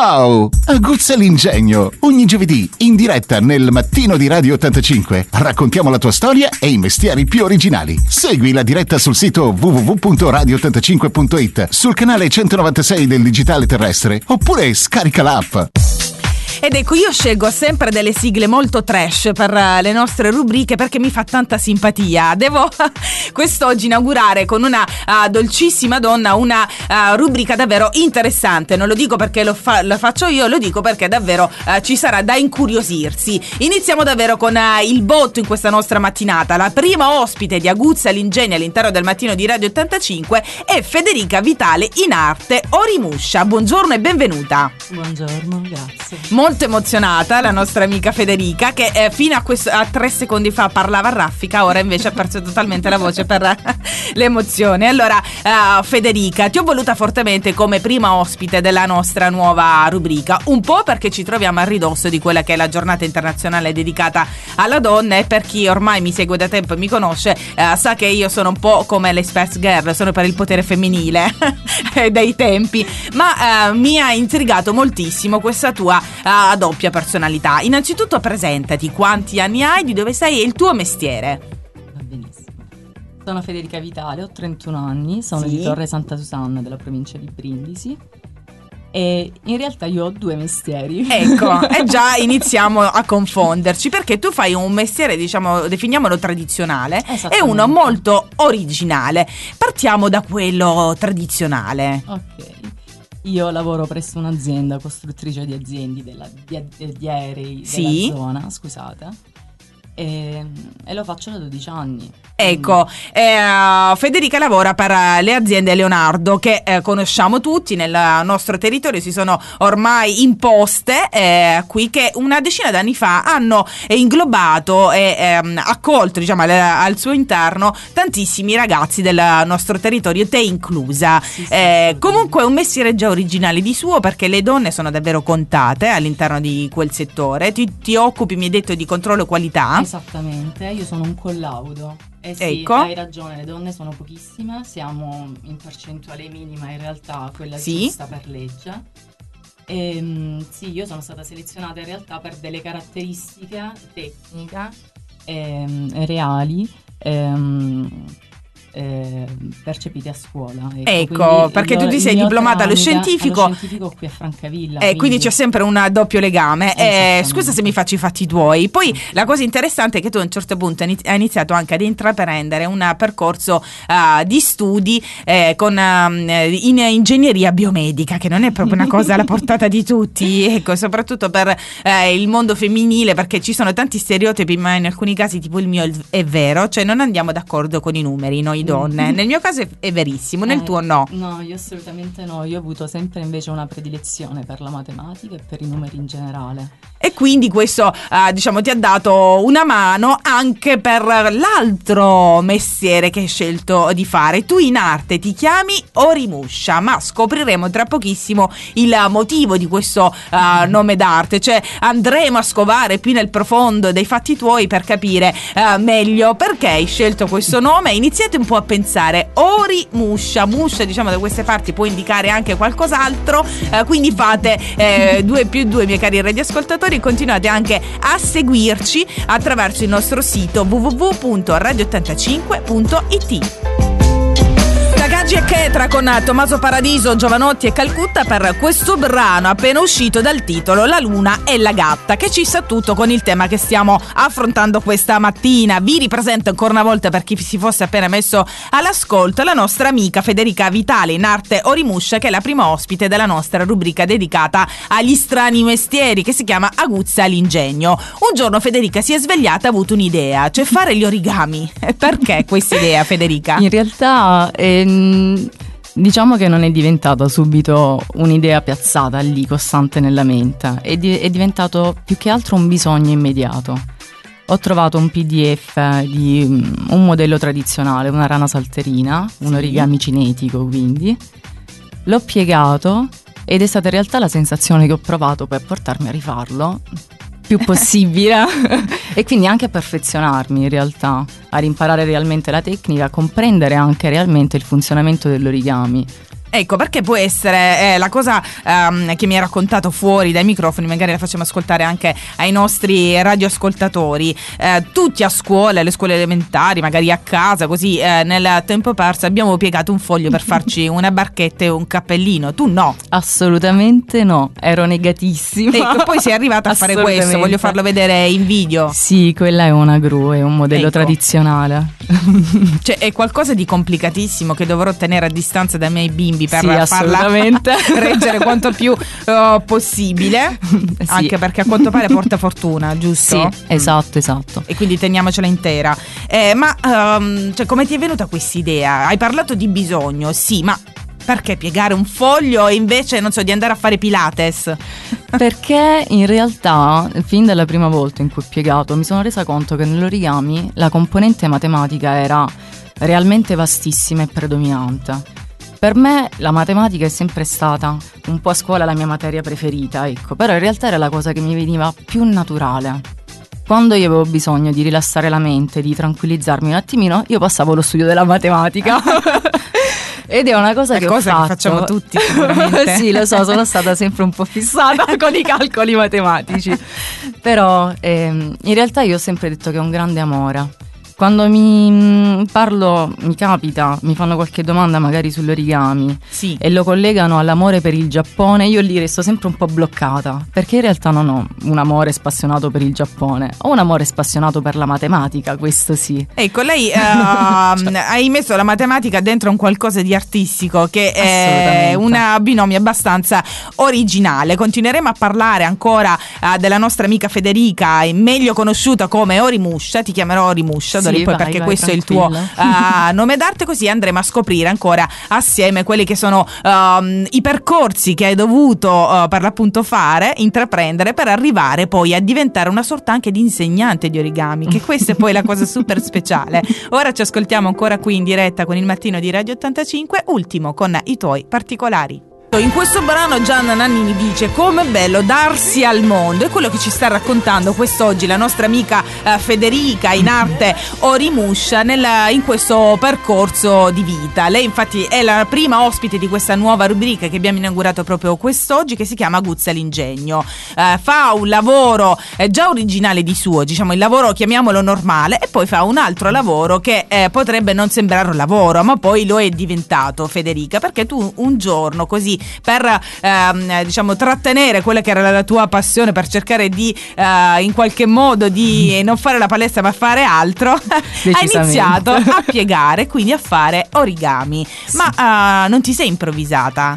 Wow! Aguzza l'ingegno! Ogni giovedì, in diretta nel mattino di Radio 85, raccontiamo la tua storia e i mestieri più originali. Segui la diretta sul sito www.radio85.it, sul canale 196 del digitale terrestre, oppure scarica l'app. Ed ecco, io scelgo sempre delle sigle molto trash per le nostre rubriche perché mi fa tanta simpatia. Devo quest'oggi inaugurare con una dolcissima donna una rubrica davvero interessante. Non lo dico perché lo faccio io, lo dico perché davvero ci sarà da incuriosirsi. Iniziamo davvero con il botto in questa nostra mattinata. La prima ospite di Aguzza l'ingegno all'interno del mattino di Radio 85 è Federica Vitale in arte Orimuscia. Buongiorno e benvenuta. Buongiorno, grazie. Molto emozionata la nostra amica Federica, che fino a 3 secondi fa parlava a raffica, ora invece ha perso totalmente la voce per l'emozione. Allora Federica, ti ho voluta fortemente come prima ospite della nostra nuova rubrica, un po' perché ci troviamo a ridosso di quella che è la giornata internazionale dedicata alla donna, e per chi ormai mi segue da tempo e mi conosce sa che io sono un po' come le Spice Girl, sono per il potere femminile dai tempi, ma mi ha intrigato moltissimo questa tua doppia personalità. Innanzitutto presentati, quanti anni hai, di dove sei e il tuo mestiere. Va benissimo. Sono Federica Vitale, ho 31 anni, sono di Torre Santa Susanna della provincia di Brindisi e in realtà io ho 2 mestieri. Ecco, e già iniziamo a confonderci perché tu fai un mestiere, diciamo, definiamolo tradizionale, e uno molto originale. Partiamo da quello tradizionale. Ok. Io lavoro presso un'azienda costruttrice di di aerei della zona, scusate, e lo faccio da 12 anni. Ecco, Federica lavora per le aziende Leonardo che conosciamo tutti nel nostro territorio, si sono ormai imposte qui, che una decina d'anni fa hanno inglobato e accolto, diciamo, al suo interno tantissimi ragazzi del nostro territorio, te inclusa. Comunque è un mestiere già originale di suo, perché le donne sono davvero contate all'interno di quel settore. Ti occupi, mi hai detto, di controllo qualità. Esattamente, io sono un collaudo. Sì, ecco. Hai ragione, le donne sono pochissime, siamo in percentuale minima in realtà, quella giusta per legge. Sì, io sono stata selezionata in realtà per delle caratteristiche tecniche reali percepite a scuola. Ecco, perché tu ti sei diplomata allo scientifico qui a Francavilla, quindi c'è sempre un doppio legame. Scusa se mi faccio i fatti tuoi. Poi la cosa interessante è che tu a un certo punto hai iniziato anche ad intraprendere un percorso di studi in ingegneria biomedica, che non è proprio una cosa alla portata di tutti, ecco, soprattutto per il mondo femminile, perché ci sono tanti stereotipi, ma in alcuni casi, tipo il mio, è vero, cioè non andiamo d'accordo con i numeri noi donne. Nel mio caso è verissimo, nel tuo no. No, io assolutamente no, io ho avuto sempre invece una predilezione per la matematica e per i numeri in generale. E quindi questo diciamo ti ha dato una mano anche per l'altro mestiere che hai scelto di fare. Tu in arte ti chiami Orimuscia, ma scopriremo tra pochissimo il motivo di questo nome d'arte, cioè andremo a scovare più nel profondo dei fatti tuoi per capire meglio perché hai scelto questo nome. Iniziate un po' a pensare, Orimuscia, muscia diciamo da queste parti può indicare anche qualcos'altro, quindi fate 2 più 2, miei cari radioascoltatori. Continuate anche a seguirci attraverso il nostro sito www.radio85.it. Tagaggi e Chetra con Tommaso Paradiso, Giovanotti e Calcutta per questo brano appena uscito dal titolo La Luna e la Gatta, che ci sa tutto con il tema che stiamo affrontando questa mattina. Vi ripresento ancora una volta, per chi si fosse appena messo all'ascolto, la nostra amica Federica Vitale in arte Orimuscia, che è la prima ospite della nostra rubrica dedicata agli strani mestieri, che si chiama Aguzza l'ingegno. Un giorno Federica si è svegliata e ha avuto un'idea, cioè fare gli origami. Perché questa idea, Federica? In realtà diciamo che non è diventata subito un'idea piazzata lì, costante nella mente, è diventato più che altro un bisogno immediato. Ho trovato un PDF di un modello tradizionale, una rana salterina, un origami cinetico, quindi l'ho piegato ed è stata in realtà la sensazione che ho provato per portarmi a rifarlo più possibile e quindi anche a perfezionarmi in realtà, a imparare realmente la tecnica, a comprendere anche realmente il funzionamento dell'origami. Ecco, perché può essere la cosa che mi hai raccontato fuori dai microfoni, magari la facciamo ascoltare anche ai nostri radioascoltatori. Tutti a scuola, alle scuole elementari, magari a casa, così nel tempo perso abbiamo piegato un foglio per farci una barchetta e un cappellino. Tu no? Assolutamente no, ero negatissima. Ecco, poi sei arrivata a fare questo, voglio farlo vedere in video. Sì, quella è una gru, è un modello tradizionale. Cioè è qualcosa di complicatissimo che dovrò tenere a distanza dai miei bimbi per farla reggere quanto più possibile, sì. Anche perché a quanto pare porta fortuna, giusto? Sì, esatto. E quindi teniamocela intera. Ma cioè, come ti è venuta questa idea? Hai parlato di bisogno, sì, ma perché piegare un foglio e invece, non so, di andare a fare Pilates? Perché in realtà, fin dalla prima volta in cui ho piegato, mi sono resa conto che nell'origami la componente matematica era realmente vastissima e predominante. Per me la matematica è sempre stata un po' a scuola la mia materia preferita, ecco, però in realtà era la cosa che mi veniva più naturale. Quando io avevo bisogno di rilassare la mente, di tranquillizzarmi un attimino, io passavo allo studio della matematica. Ed è una cosa che ho fatto. Che facciamo tutti sicuramente. Sì, lo so, sono stata sempre un po' fissata con i calcoli matematici. Però in realtà io ho sempre detto che è un grande amore. Quando mi capita, mi fanno qualche domanda magari sull'origami, sì, e lo collegano all'amore per il Giappone, io lì resto sempre un po' bloccata, perché in realtà non ho un amore spassionato per il Giappone, ho un amore spassionato per la matematica, questo sì. Ecco, lei hai messo la matematica dentro un qualcosa di artistico che è una binomio abbastanza originale. Continueremo a parlare ancora della nostra amica Federica, meglio conosciuta come Orimuscia, ti chiamerò Orimuscia. Sì, poi perché questo tranquilla. È il tuo nome d'arte, così andremo a scoprire ancora assieme quelli che sono i percorsi che hai dovuto per l'appunto intraprendere per arrivare poi a diventare una sorta anche di insegnante di origami, che questa è poi la cosa super speciale. Ora ci ascoltiamo ancora qui in diretta con il mattino di Radio 85, ultimo con i tuoi particolari. In questo brano Gianna Nannini dice: com'è bello darsi al mondo, è quello che ci sta raccontando quest'oggi la nostra amica Federica, in arte Orimuscia, in questo percorso di vita. Lei infatti è la prima ospite di questa nuova rubrica che abbiamo inaugurato proprio quest'oggi, che si chiama Guzza l'ingegno. Fa un lavoro già originale di suo, diciamo il lavoro chiamiamolo normale, e poi fa un altro lavoro che potrebbe non sembrare un lavoro, ma poi lo è diventato, Federica, perché tu un giorno così per diciamo trattenere quella che era la tua passione, per cercare di in qualche modo di non fare la palestra ma fare altro, hai iniziato a piegare, quindi a fare origami. Sì. Ma non ti sei improvvisata?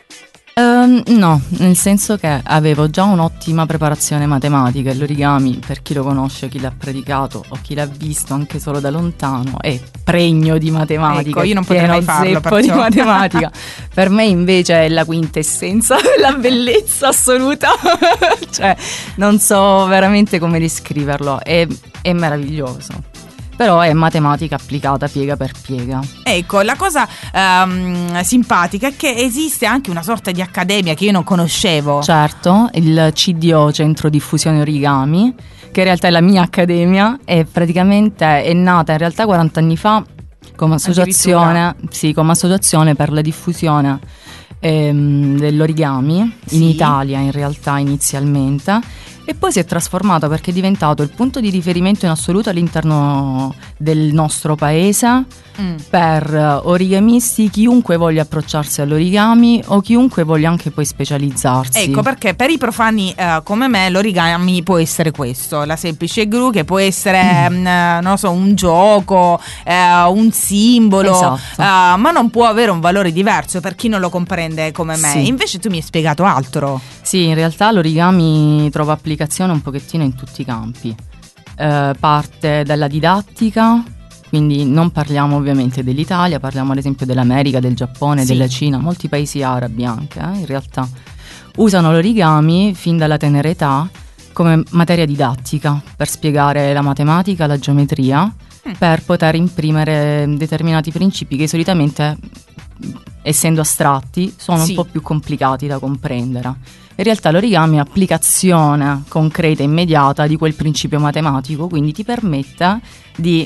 No, nel senso che avevo già un'ottima preparazione matematica, e l'origami, per chi lo conosce, chi l'ha praticato o chi l'ha visto anche solo da lontano, è pregno di matematica. Ecco, io non potrei farlo, perciò. Di matematica. Per me invece è la quintessenza della bellezza assoluta. Cioè, non so veramente come descriverlo, è meraviglioso. Però è matematica applicata piega per piega. Ecco, la cosa simpatica è che esiste anche una sorta di accademia che io non conoscevo. Certo, il CDO, Centro Diffusione Origami, che in realtà è la mia accademia, e praticamente è nata in realtà 40 anni fa come associazione, come associazione per la diffusione dell'origami in Italia, in realtà inizialmente. E poi si è trasformato perché è diventato il punto di riferimento in assoluto all'interno del nostro paese per origamisti, chiunque voglia approcciarsi all'origami o chiunque voglia anche poi specializzarsi. Ecco, perché per i profani come me l'origami può essere questo, la semplice gru, che può essere non so, un gioco, un simbolo, esatto. Ma non può avere un valore diverso per chi non lo comprende come me. Sì. Invece tu mi hai spiegato altro. Sì, in realtà l'origami trova applicazione un pochettino in tutti i campi. Parte dalla didattica, quindi non parliamo ovviamente dell'Italia, parliamo ad esempio dell'America, del Giappone, della Cina, molti paesi arabi anche, in realtà usano l'origami fin dalla tenera età come materia didattica per spiegare la matematica, la geometria, per poter imprimere determinati principi che solitamente, essendo astratti, sono un po' più complicati da comprendere. In realtà l'origami è applicazione concreta e immediata di quel principio matematico, quindi ti permette di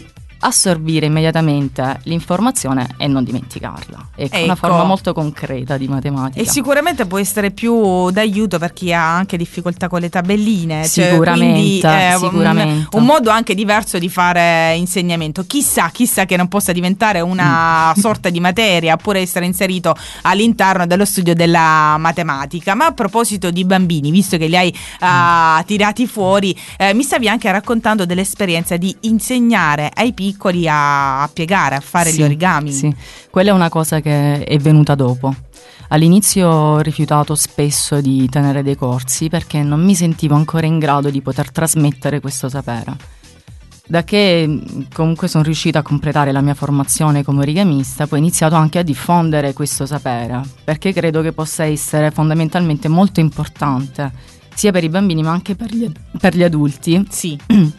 assorbire immediatamente l'informazione e non dimenticarla. Ecco, una forma molto concreta di matematica. E sicuramente può essere più d'aiuto per chi ha anche difficoltà con le tabelline. Sicuramente, sicuramente. Un modo anche diverso di fare insegnamento. Chissà che non possa diventare una sorta di materia, oppure essere inserito all'interno dello studio della matematica. Ma a proposito di bambini, visto che li hai tirati fuori, mi stavi anche raccontando dell'esperienza di insegnare ai piccoli a piegare, a fare gli origami. Sì, quella è una cosa che è venuta dopo. All'inizio ho rifiutato spesso di tenere dei corsi perché non mi sentivo ancora in grado di poter trasmettere questo sapere. Da che comunque sono riuscita a completare la mia formazione come origamista, poi ho iniziato anche a diffondere questo sapere, perché credo che possa essere fondamentalmente molto importante sia per i bambini ma anche per gli adulti. Sì.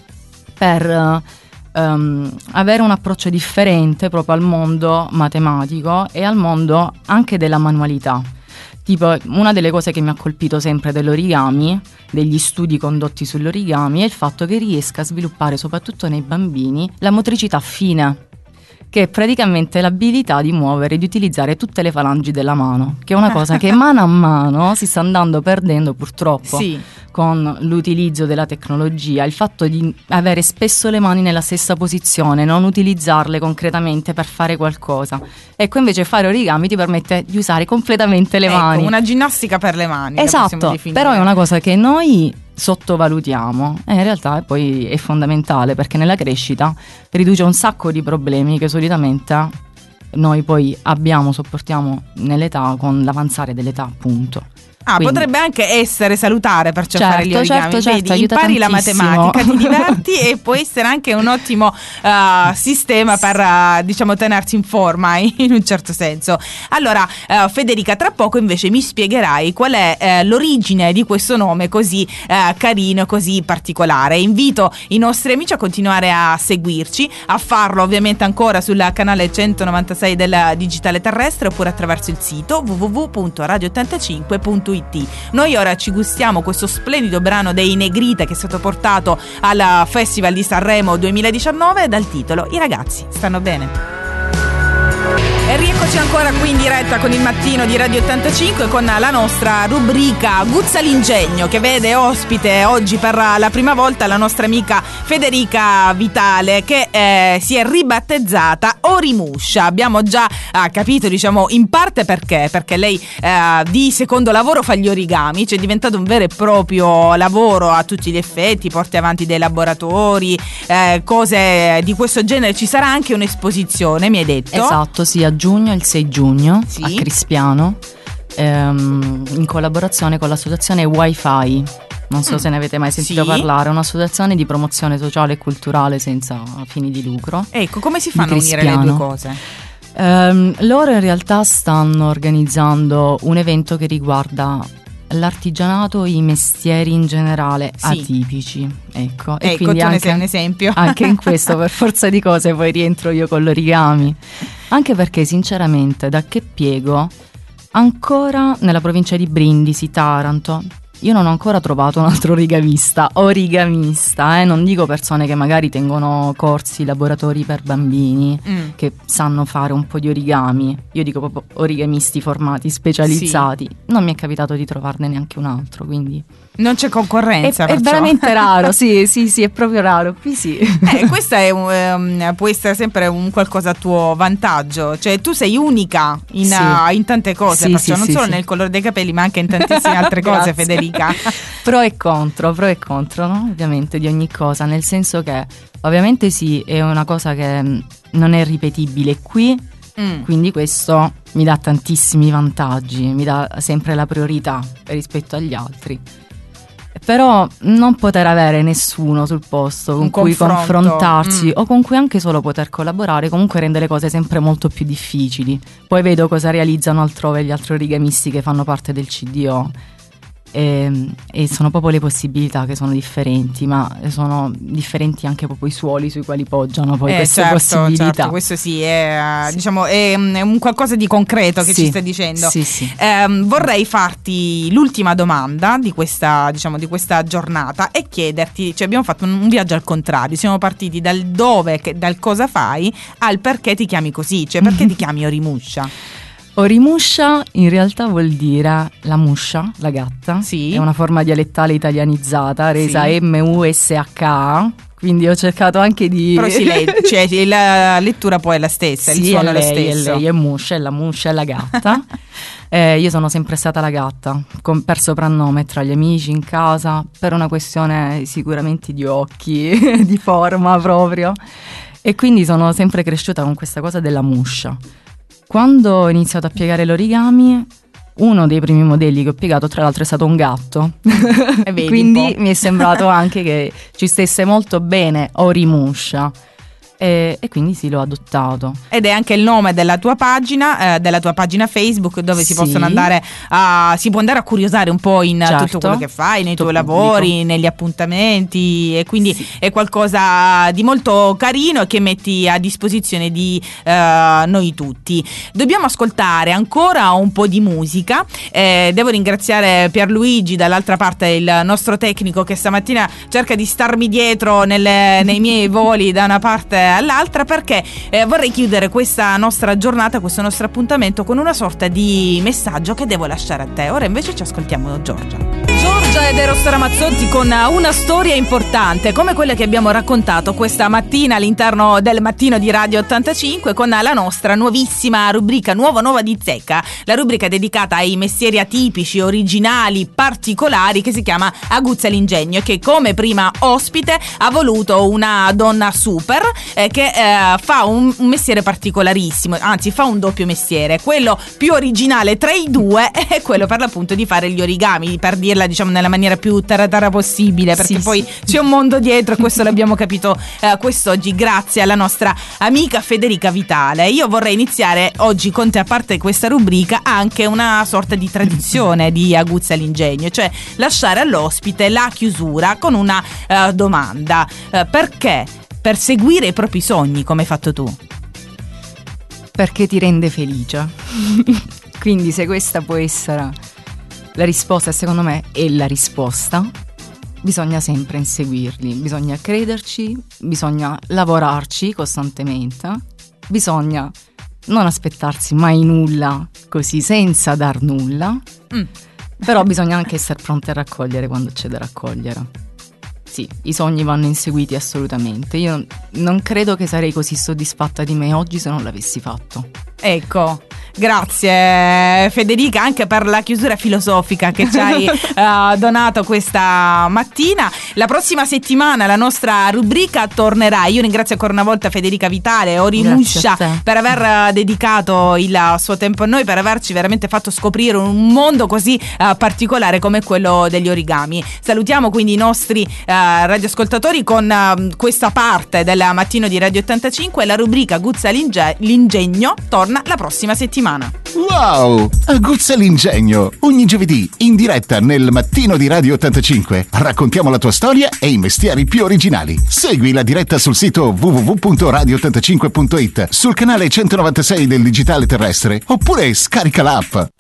Per avere un approccio differente proprio al mondo matematico e al mondo anche della manualità. Tipo, una delle cose che mi ha colpito sempre dell'origami, degli studi condotti sull'origami, è il fatto che riesca a sviluppare soprattutto nei bambini la motricità fine, che è praticamente l'abilità di muovere e di utilizzare tutte le falangi della mano, che è una cosa che mano a mano si sta andando perdendo purtroppo. Sì. Con l'utilizzo della tecnologia, il fatto di avere spesso le mani nella stessa posizione, non utilizzarle concretamente per fare qualcosa. Ecco, invece fare origami ti permette di usare completamente le mani. Una ginnastica per le mani. Esatto, però è una cosa che noi sottovalutiamo e in realtà poi è fondamentale, perché nella crescita riduce un sacco di problemi che solitamente noi poi sopportiamo nell'età, con l'avanzare dell'età, appunto. Quindi, potrebbe anche essere salutare perciò fare gli origami. Certo, vedi, impari la matematica, ti diverti e può essere anche un ottimo sistema per tenersi in forma in un certo senso. Allora Federica, tra poco invece mi spiegherai qual è l'origine di questo nome così carino, così particolare. Invito i nostri amici a continuare a seguirci, a farlo ovviamente ancora sul canale 196 del Digitale Terrestre, oppure attraverso il sito www.radio85.it. Noi ora ci gustiamo questo splendido brano dei Negrita, che è stato portato al Festival di Sanremo 2019 dal titolo I ragazzi stanno bene. E rieccoci ancora qui in diretta con il mattino di Radio 85 con la nostra rubrica Guzza l'ingegno, che vede ospite oggi per la prima volta la nostra amica Federica Vitale, che si è ribattezzata Orimuscia. Abbiamo già capito in parte perché lei di secondo lavoro fa gli origami, cioè è diventato un vero e proprio lavoro a tutti gli effetti, porti avanti dei laboratori, cose di questo genere. Ci sarà anche un'esposizione, mi hai detto? Esatto, sì, a giugno, il 6 giugno, sì, a Crispiano, in collaborazione con l'associazione Wi-Fi. Non so se ne avete mai sentito parlare, è un'associazione di promozione sociale e culturale senza fini di lucro. Ecco, come si fanno a unire le due cose? Loro in realtà stanno organizzando un evento che riguarda l'artigianato e i mestieri in generale atipici. Ecco, e quindi tu anche, ne sei un esempio. Anche in questo, per forza di cose, poi rientro io con l'origami. Anche perché sinceramente, da che piego, ancora nella provincia di Brindisi, Taranto, io non ho ancora trovato un altro origamista, non dico persone che magari tengono corsi, laboratori per bambini, che sanno fare un po' di origami. Io dico proprio origamisti formati, specializzati. Sì. Non mi è capitato di trovarne neanche un altro, quindi non c'è concorrenza. È veramente raro, sì, è proprio raro. Qui sì. Questa può essere sempre un qualcosa a tuo vantaggio, cioè tu sei unica in tante cose, perciò non solo nel colore dei capelli, ma anche in tantissime altre cose, Federica. Pro e contro, no? Ovviamente di ogni cosa, nel senso che ovviamente sì, è una cosa che non è ripetibile qui, quindi questo mi dà tantissimi vantaggi, mi dà sempre la priorità rispetto agli altri. Però non poter avere nessuno sul posto con cui confrontarsi o con cui anche solo poter collaborare comunque rende le cose sempre molto più difficili. Poi vedo cosa realizzano altrove gli altri origamisti che fanno parte del CDO e sono proprio le possibilità che sono differenti, ma sono differenti anche proprio i suoli sui quali poggiano poi queste possibilità. Certo, questo sì, è, sì. Diciamo, è un qualcosa di concreto che ci stai dicendo. Sì, sì. Vorrei farti l'ultima domanda di questa, diciamo, di questa giornata e chiederti, cioè abbiamo fatto un viaggio al contrario, siamo partiti dal dove, dal cosa fai al perché ti chiami così, cioè perché ti chiami Orimuscia? Orimuscia in realtà vuol dire la muscia, la gatta. Sì. È una forma dialettale italianizzata resa sì. M-U-S-H-A, quindi ho cercato anche di... Però cioè, la lettura poi è la stessa, sì, il suono è lo lei, stesso. È lei, è muscia, è la muscia, è la gatta. Io sono sempre stata la gatta, per soprannome tra gli amici, in casa, per una questione sicuramente di occhi, di forma proprio. E quindi sono sempre cresciuta con questa cosa della muscia. Quando ho iniziato a piegare l'origami, uno dei primi modelli che ho piegato tra l'altro è stato un gatto, quindi mi è sembrato anche che ci stesse molto bene Orimuscia. E quindi sì, l'ho adottato. Ed è anche il nome della tua pagina Facebook, dove si possono andare si può andare a curiosare un po' in tutto quello che fai, nei tuoi lavori, negli appuntamenti, e quindi è qualcosa di molto carino e che metti a disposizione di noi tutti. Dobbiamo ascoltare ancora un po' di musica. Devo ringraziare Pierluigi dall'altra parte, il nostro tecnico, che stamattina cerca di starmi dietro nei miei voli da una parte all'altra, perché vorrei chiudere questa nostra giornata, questo nostro appuntamento con una sorta di messaggio che devo lasciare a te. Ora invece ci ascoltiamo Giorgia ed Eros Ramazzotti con una storia importante come quella che abbiamo raccontato questa mattina all'interno del Mattino di Radio 85, con la nostra nuovissima rubrica, nuova di zecca, la rubrica dedicata ai mestieri atipici, originali, particolari, che si chiama Aguzza l'Ingegno, e che come prima ospite ha voluto una donna super che fa un mestiere particolarissimo, anzi fa un doppio mestiere. Quello più originale tra i due è quello per l'appunto di fare gli origami, per dirla diciamo nella maniera più taratara possibile, perché poi c'è un mondo dietro, e questo l'abbiamo capito quest'oggi grazie alla nostra amica Federica Vitale. Io vorrei iniziare oggi con te, a parte questa rubrica, anche una sorta di tradizione di Aguzza l'Ingegno, cioè lasciare all'ospite la chiusura con una domanda. Perché perseguire i propri sogni come hai fatto tu? Perché ti rende felice. Quindi se questa può essere la risposta, secondo me è la risposta, bisogna sempre inseguirli, bisogna crederci, bisogna lavorarci costantemente, bisogna non aspettarsi mai nulla così senza dar nulla, però bisogna anche essere pronti a raccogliere quando c'è da raccogliere. Sì, i sogni vanno inseguiti assolutamente. Io non credo che sarei così soddisfatta di me oggi se non l'avessi fatto. Ecco, grazie Federica anche per la chiusura filosofica che ci hai donato questa mattina. La prossima settimana la nostra rubrica tornerà. Io ringrazio ancora una volta Federica Vitale, Orimuscia, per aver dedicato il suo tempo a noi, per averci veramente fatto scoprire un mondo così particolare come quello degli origami. Salutiamo quindi i nostri radioascoltatori con questa parte del Mattino di Radio 85, e la rubrica Aguzza l'Ingegno torna la prossima settimana. Wow! Aguzza l'Ingegno, ogni giovedì in diretta nel Mattino di Radio 85. Raccontiamo la tua storia e i mestieri più originali. Segui la diretta sul sito www.radio85.it, sul canale 196 del digitale terrestre, oppure scarica l'app.